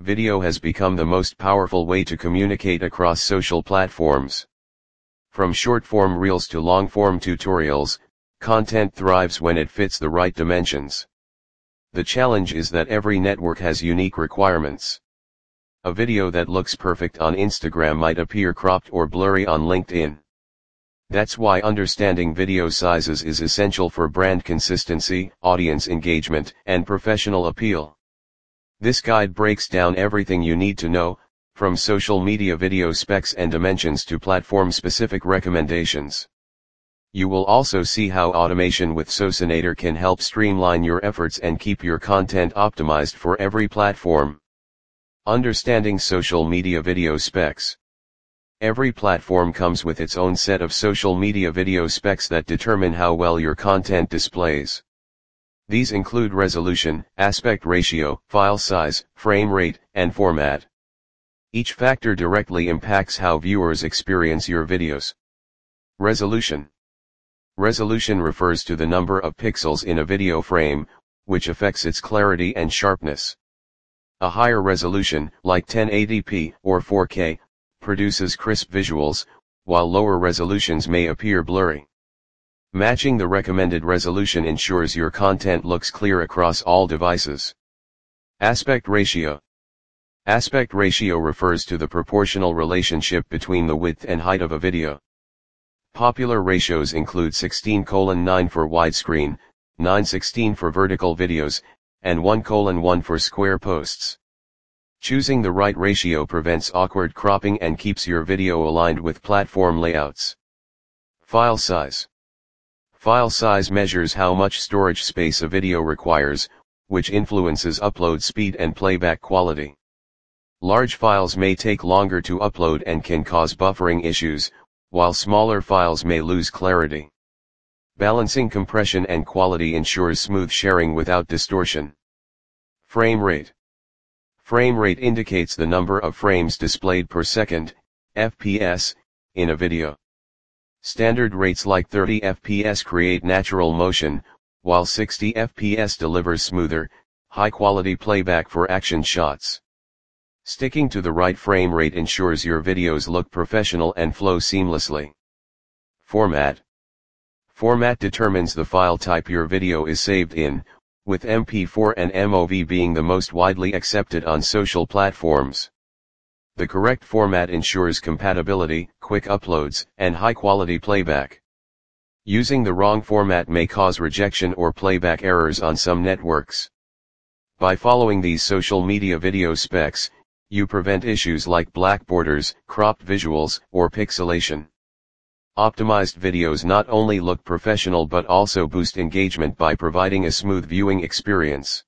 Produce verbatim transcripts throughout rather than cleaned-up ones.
Video has become the most powerful way to communicate across social platforms. From short-form reels to long-form tutorials, content thrives when it fits the right dimensions. The challenge is that every network has unique requirements. A video that looks perfect on Instagram might appear cropped or blurry on LinkedIn. That's why understanding video sizes is essential for brand consistency, audience engagement, and professional appeal. This guide breaks down everything you need to know, from social media video specs and dimensions to platform-specific recommendations. You will also see how automation with Socinator can help streamline your efforts and keep your content optimized for every platform. Understanding social media video specs. Every platform comes with its own set of social media video specs that determine how well your content displays. These include resolution, aspect ratio, file size, frame rate, and format. Each factor directly impacts how viewers experience your videos. Resolution. Resolution refers to the number of pixels in a video frame, which affects its clarity and sharpness. A higher resolution, like ten eighty p or four K, produces crisp visuals, while lower resolutions may appear blurry. Matching the recommended resolution ensures your content looks clear across all devices. Aspect ratio. Aspect ratio refers to the proportional relationship between the width and height of a video. Popular ratios include sixteen to nine for widescreen, nine sixteen for vertical videos, and one to one for square posts. Choosing the right ratio prevents awkward cropping and keeps your video aligned with platform layouts. File size. File size measures how much storage space a video requires, which influences upload speed and playback quality. Large files may take longer to upload and can cause buffering issues, while smaller files may lose clarity. Balancing compression and quality ensures smooth sharing without distortion. Frame rate. Frame rate indicates the number of frames displayed per second, F P S, in a video. Standard rates like thirty F P S create natural motion, while sixty F P S delivers smoother, high-quality playback for action shots. Sticking to the right frame rate ensures your videos look professional and flow seamlessly. Format. Format determines the file type your video is saved in, with M P four and M O V being the most widely accepted on social platforms. The correct format ensures compatibility, quick uploads, and high-quality playback. Using the wrong format may cause rejection or playback errors on some networks. By following these social media video specs, you prevent issues like black borders, cropped visuals, or pixelation. Optimized videos not only look professional but also boost engagement by providing a smooth viewing experience.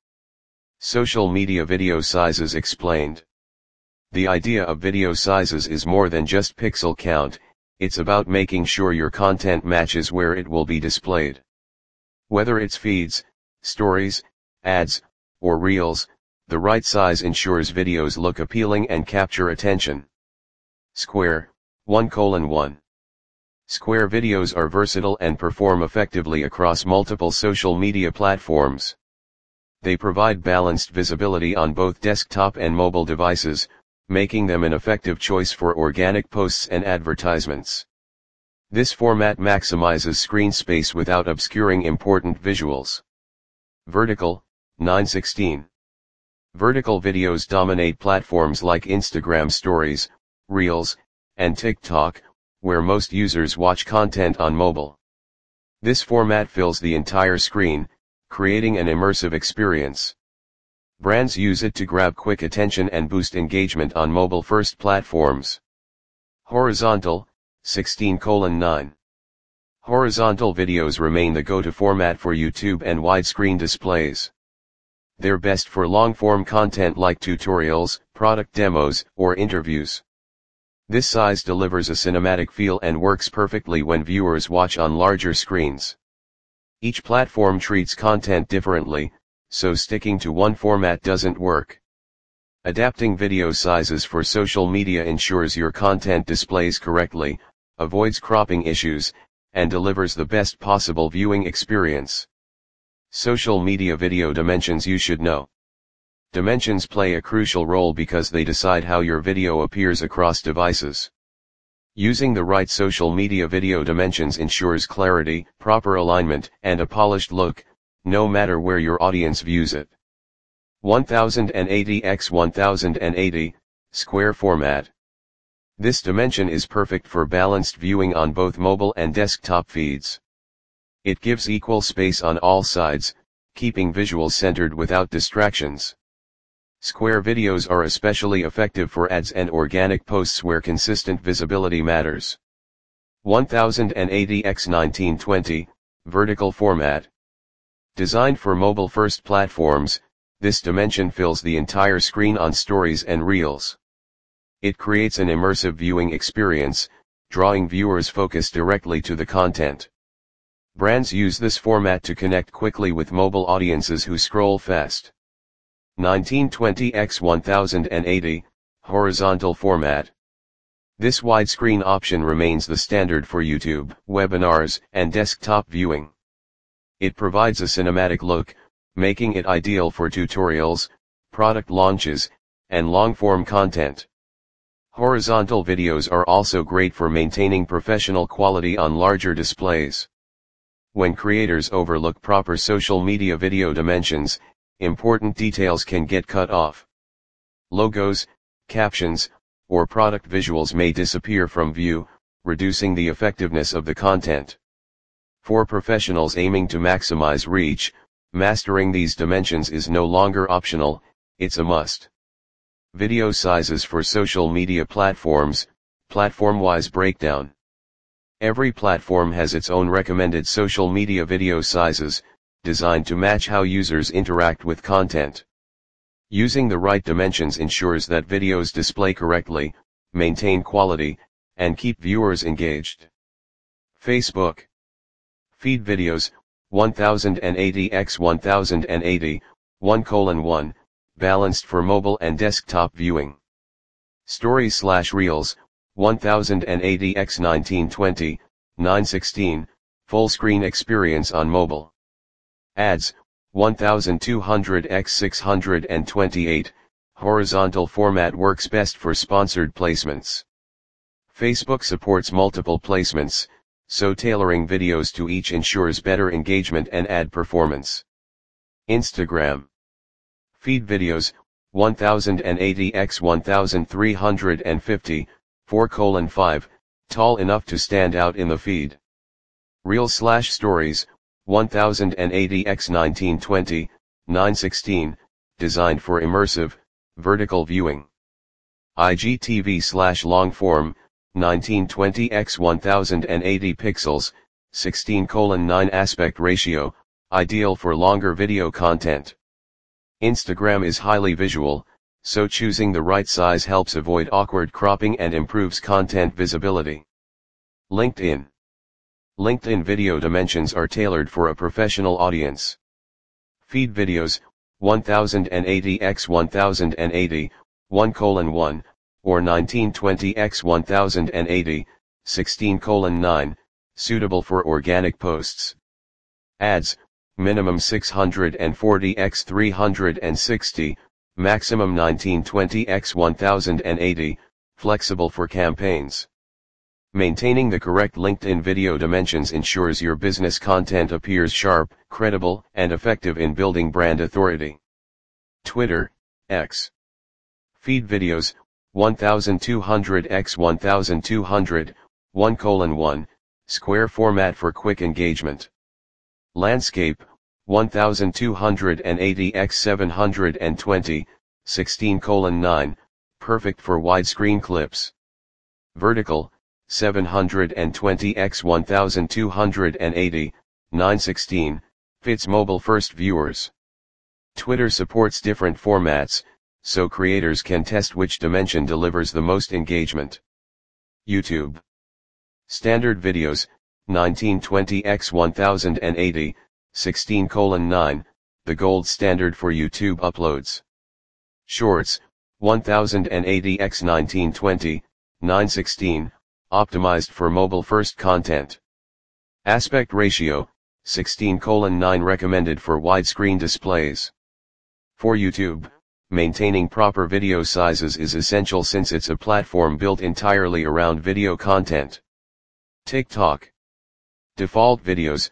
Social media video sizes explained. The idea of video sizes is more than just pixel count, it's about making sure your content matches where it will be displayed. Whether it's feeds, stories, ads, or reels, the right size ensures videos look appealing and capture attention. Square, one to one. Square videos are versatile and perform effectively across multiple social media platforms. They provide balanced visibility on both desktop and mobile devices, making them an effective choice for organic posts and advertisements. This format maximizes screen space without obscuring important visuals. Vertical, nine sixteen. Vertical videos dominate platforms like Instagram Stories, Reels, and TikTok, where most users watch content on mobile. This format fills the entire screen, creating an immersive experience. Brands use it to grab quick attention and boost engagement on mobile-first platforms. Horizontal, sixteen to nine. Horizontal videos remain the go-to format for YouTube and widescreen displays. They're best for long-form content like tutorials, product demos, or interviews. This size delivers a cinematic feel and works perfectly when viewers watch on larger screens. Each platform treats content differently, so sticking to one format doesn't work. Adapting video sizes for social media ensures your content displays correctly, avoids cropping issues, and delivers the best possible viewing experience. Social media video dimensions you should know. Dimensions play a crucial role because they decide how your video appears across devices. Using the right social media video dimensions ensures clarity, proper alignment, and a polished look, no matter where your audience views it. ten eighty by ten eighty, square format. This dimension is perfect for balanced viewing on both mobile and desktop feeds. It gives equal space on all sides, keeping visuals centered without distractions. Square videos are especially effective for ads and organic posts where consistent visibility matters. ten eighty by nineteen twenty, vertical format. Designed for mobile-first platforms, this dimension fills the entire screen on stories and reels. It creates an immersive viewing experience, drawing viewers' focus directly to the content. Brands use this format to connect quickly with mobile audiences who scroll fast. nineteen twenty by ten eighty, horizontal format. This widescreen option remains the standard for YouTube, webinars, and desktop viewing. It provides a cinematic look, making it ideal for tutorials, product launches, and long-form content. Horizontal videos are also great for maintaining professional quality on larger displays. When creators overlook proper social media video dimensions, important details can get cut off. Logos, captions, or product visuals may disappear from view, reducing the effectiveness of the content. For professionals aiming to maximize reach, mastering these dimensions is no longer optional, it's a must. Video sizes for social media platforms, platform-wise breakdown. Every platform has its own recommended social media video sizes, designed to match how users interact with content. Using the right dimensions ensures that videos display correctly, maintain quality, and keep viewers engaged. Facebook. Feed videos, ten eighty by ten eighty, one colon one, balanced for mobile and desktop viewing. Stories slash Reels, ten eighty by nineteen twenty, nine sixteen, full screen experience on mobile. Ads, twelve hundred by six twenty-eight, horizontal format works best for sponsored placements. Facebook supports multiple placements, so tailoring videos to each ensures better engagement and ad performance. Instagram. Feed videos, ten eighty by thirteen fifty, four colon five, tall enough to stand out in the feed. Reels slash Stories, ten eighty by nineteen twenty, nine sixteen, designed for immersive, vertical viewing. I G T V slash Longform, nineteen twenty by ten eighty pixels, sixteen colon nine aspect ratio, ideal for longer video content. Instagram is highly visual, so choosing the right size helps avoid awkward cropping and improves content visibility. LinkedIn. LinkedIn video dimensions are tailored for a professional audience. Feed videos, ten eighty by ten eighty, one colon one, or nineteen twenty by ten eighty, sixteen colon nine, suitable for organic posts. Ads, minimum six forty by three sixty, maximum nineteen twenty by ten eighty, flexible for campaigns. Maintaining the correct LinkedIn video dimensions ensures your business content appears sharp, credible, and effective in building brand authority. Twitter, X. Feed videos, twelve hundred by twelve hundred, one colon one, square format for quick engagement. Landscape, twelve eighty by seven twenty, sixteen colon nine, perfect for widescreen clips. Vertical, seven twenty by twelve eighty, nine sixteen, fits mobile-first viewers. Twitter supports different formats, so creators can test which dimension delivers the most engagement. YouTube. Standard videos, nineteen twenty by ten eighty, sixteen colon nine, the gold standard for YouTube uploads. Shorts, ten eighty by nineteen twenty, nine sixteen, optimized for mobile-first content. Aspect ratio, sixteen colon nine recommended for widescreen displays. For YouTube, maintaining proper video sizes is essential since it's a platform built entirely around video content. TikTok. Default videos,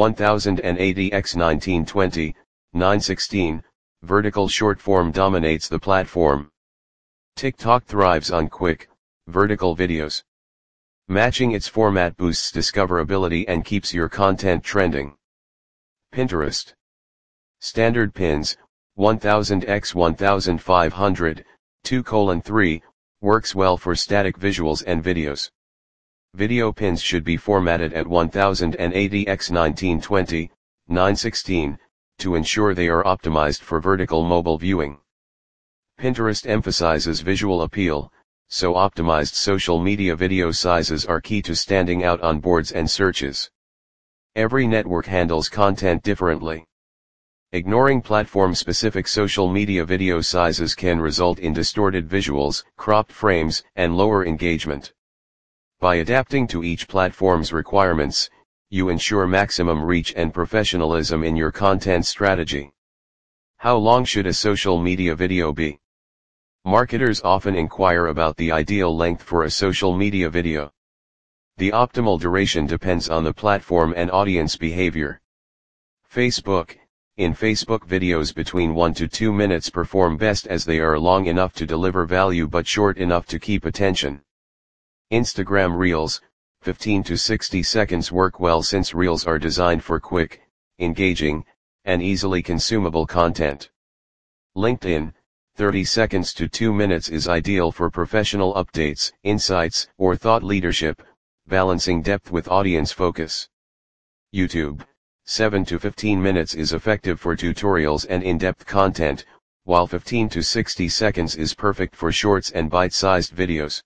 ten eighty by nineteen twenty, nine sixteen, vertical short form dominates the platform. TikTok thrives on quick, vertical videos. Matching its format boosts discoverability and keeps your content trending. Pinterest. Standard pins, one thousand by fifteen hundred, two colon three, works well for static visuals and videos. Video pins should be formatted at ten eighty by nineteen twenty, nine sixteen, to ensure they are optimized for vertical mobile viewing. Pinterest emphasizes visual appeal, so optimized social media video sizes are key to standing out on boards and searches. Every network handles content differently. Ignoring platform-specific social media video sizes can result in distorted visuals, cropped frames, and lower engagement. By adapting to each platform's requirements, you ensure maximum reach and professionalism in your content strategy. How long should a social media video be? Marketers often inquire about the ideal length for a social media video. The optimal duration depends on the platform and audience behavior. Facebook. In Facebook, videos between one to two minutes perform best as they are long enough to deliver value but short enough to keep attention. Instagram Reels, fifteen to sixty seconds work well since Reels are designed for quick, engaging, and easily consumable content. LinkedIn, thirty seconds to two minutes is ideal for professional updates, insights, or thought leadership, balancing depth with audience focus. YouTube, seven to fifteen minutes is effective for tutorials and in-depth content, while fifteen to sixty seconds is perfect for shorts and bite-sized videos.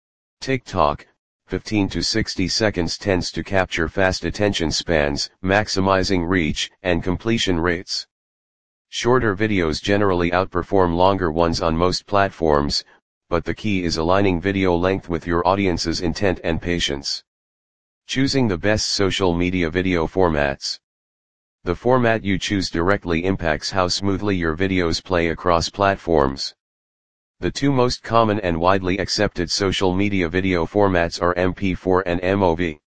TikTok, fifteen to sixty seconds tends to capture fast attention spans, maximizing reach and completion rates. Shorter videos generally outperform longer ones on most platforms, but the key is aligning video length with your audience's intent and patience. Choosing the best social media video formats. The format you choose directly impacts how smoothly your videos play across platforms. The two most common and widely accepted social media video formats are M P four and M O V.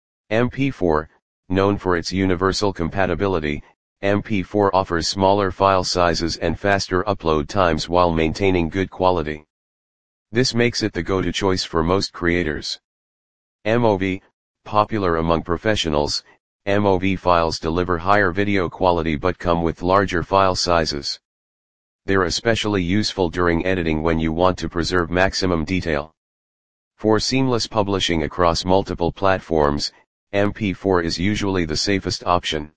M P four, known for its universal compatibility, M P four offers smaller file sizes and faster upload times while maintaining good quality. This makes it the go-to choice for most creators. M O V, popular among professionals, M O V files deliver higher video quality but come with larger file sizes. They're especially useful during editing when you want to preserve maximum detail. For seamless publishing across multiple platforms, M P four is usually the safest option.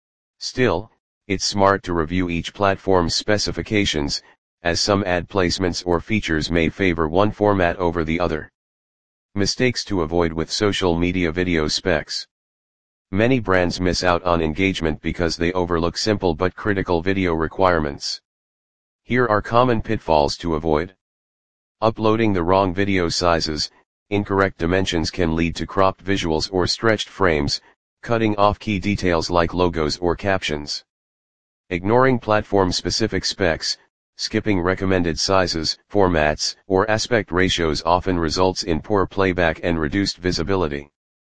Still, it's smart to review each platform's specifications, as some ad placements or features may favor one format over the other. Mistakes to avoid with social media video specs. Many brands miss out on engagement because they overlook simple but critical video requirements. Here are common pitfalls to avoid. Uploading the wrong video sizes, incorrect dimensions can lead to cropped visuals or stretched frames, cutting off key details like logos or captions. Ignoring platform-specific specs, skipping recommended sizes, formats, or aspect ratios often results in poor playback and reduced visibility.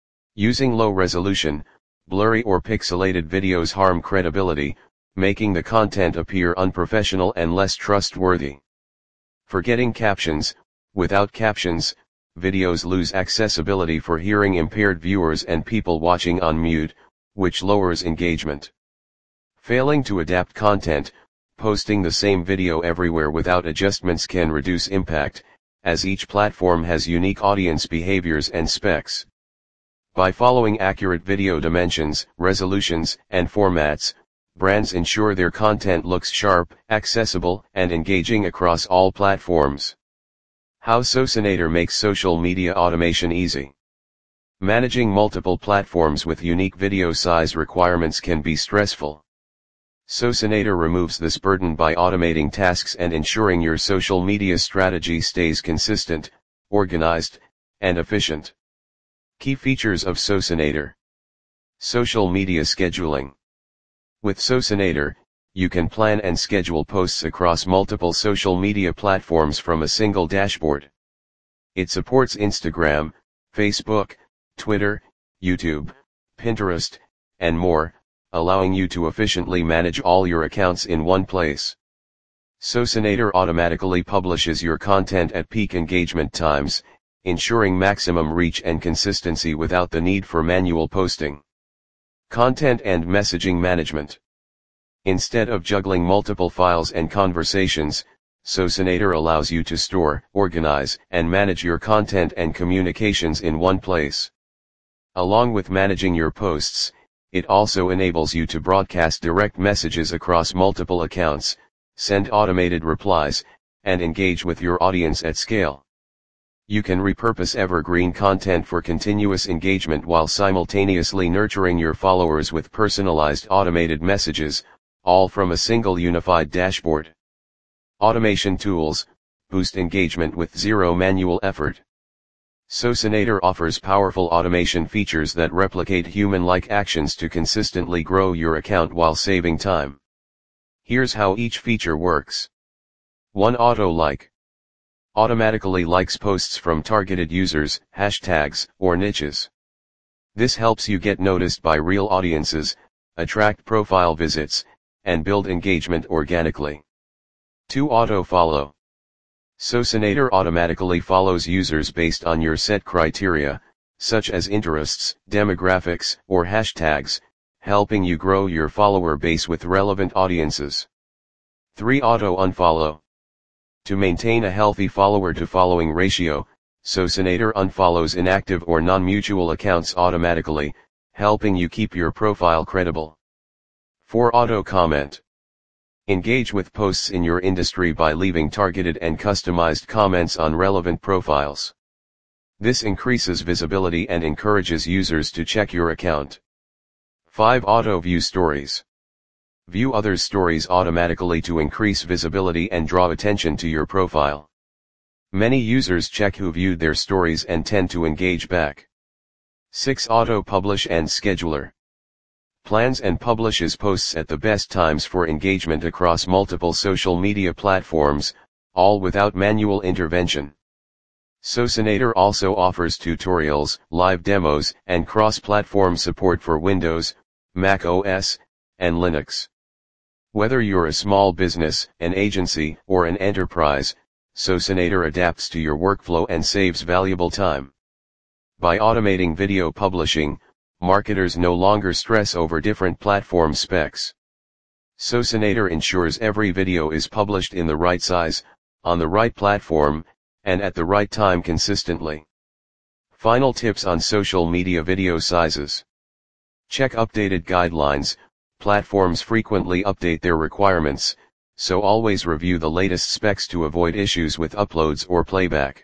Using low-resolution, blurry or pixelated videos harm credibility, making the content appear unprofessional and less trustworthy. Forgetting captions. Without captions, videos lose accessibility for hearing-impaired viewers and people watching on mute, which lowers engagement. Failing to adapt content. Posting the same video everywhere without adjustments can reduce impact, as each platform has unique audience behaviors and specs. By following accurate video dimensions, resolutions, and formats, brands ensure their content looks sharp, accessible, and engaging across all platforms. How Socinator makes social media automation easy. Managing multiple platforms with unique video size requirements can be stressful. Socinator removes this burden by automating tasks and ensuring your social media strategy stays consistent, organized, and efficient. Key features of Socinator. Social media scheduling. With Socinator, you can plan and schedule posts across multiple social media platforms from a single dashboard. It supports Instagram, Facebook, Twitter, YouTube, Pinterest, and more, allowing you to efficiently manage all your accounts in one place. Socinator automatically publishes your content at peak engagement times, ensuring maximum reach and consistency without the need for manual posting. Content and messaging management. Instead of juggling multiple files and conversations, Socinator allows you to store, organize, and manage your content and communications in one place. Along with managing your posts, it also enables you to broadcast direct messages across multiple accounts, send automated replies, and engage with your audience at scale. You can repurpose evergreen content for continuous engagement while simultaneously nurturing your followers with personalized automated messages, all from a single unified dashboard. Automation tools boost engagement with zero manual effort. Socinator offers powerful automation features that replicate human-like actions to consistently grow your account while saving time. Here's how each feature works. one Auto Like. Automatically likes posts from targeted users, hashtags, or niches. This helps you get noticed by real audiences, attract profile visits, and build engagement organically. two Auto Follow. Socinator automatically follows users based on your set criteria, such as interests, demographics, or hashtags, helping you grow your follower base with relevant audiences. three Auto Unfollow. To maintain a healthy follower-to-following ratio, Socinator unfollows inactive or non-mutual accounts automatically, helping you keep your profile credible. four Auto Comment. Engage with posts in your industry by leaving targeted and customized comments on relevant profiles. This increases visibility and encourages users to check your account. five Auto View Stories. View others' stories automatically to increase visibility and draw attention to your profile. Many users check who viewed their stories and tend to engage back. six Auto Publish and Scheduler. Plans and publishes posts at the best times for engagement across multiple social media platforms, all without manual intervention. Socinator also offers tutorials, live demos, and cross-platform support for Windows, Mac O S, and Linux. Whether you're a small business, an agency, or an enterprise, Socinator adapts to your workflow and saves valuable time. By automating video publishing, marketers no longer stress over different platform specs. Socinator ensures every video is published in the right size, on the right platform, and at the right time consistently. Final tips on social media video sizes. Check updated guidelines. Platforms frequently update their requirements, so always review the latest specs to avoid issues with uploads or playback.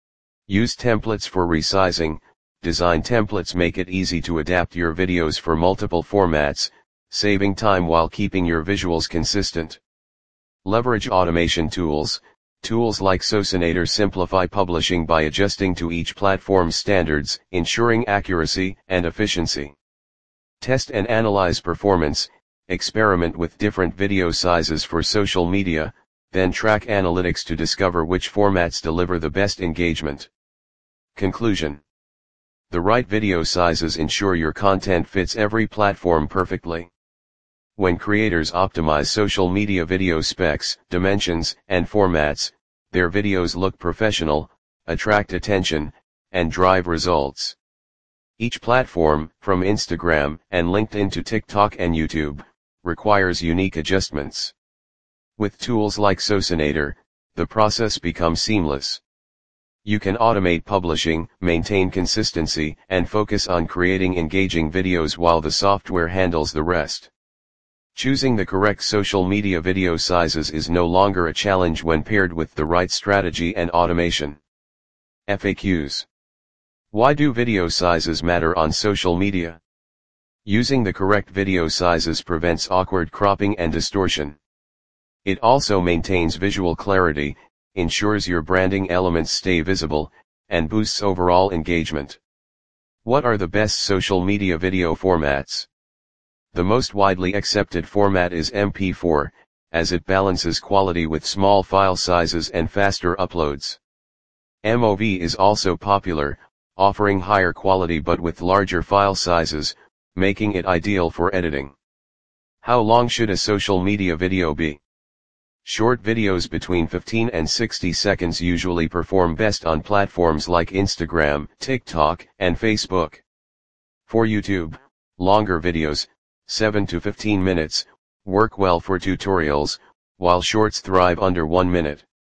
Use templates for resizing. Design templates make it easy to adapt your videos for multiple formats, saving time while keeping your visuals consistent. Leverage automation tools. Tools like Socinator simplify publishing by adjusting to each platform's standards, ensuring accuracy and efficiency. Test and analyze performance. Experiment with different video sizes for social media, then track analytics to discover which formats deliver the best engagement. Conclusion. The right video sizes ensure your content fits every platform perfectly. When creators optimize social media video specs, dimensions, and formats, their videos look professional, attract attention, and drive results. Each platform, from Instagram and LinkedIn to TikTok and YouTube, requires unique adjustments. With tools like Socinator, the process becomes seamless. You can automate publishing, maintain consistency, and focus on creating engaging videos while the software handles the rest. Choosing the correct social media video sizes is no longer a challenge when paired with the right strategy and automation. F A Qs. Why do video sizes matter on social media? Using the correct video sizes prevents awkward cropping and distortion. It also maintains visual clarity, ensures your branding elements stay visible, and boosts overall engagement. What are the best social media video formats? The most widely accepted format is M P four, as it balances quality with small file sizes and faster uploads. M O V is also popular, offering higher quality but with larger file sizes, making it ideal for editing. How long should a social media video be? Short videos between fifteen and sixty seconds usually perform best on platforms like Instagram, TikTok, and Facebook. For YouTube, longer videos, seven to fifteen minutes, work well for tutorials, while shorts thrive under one minute.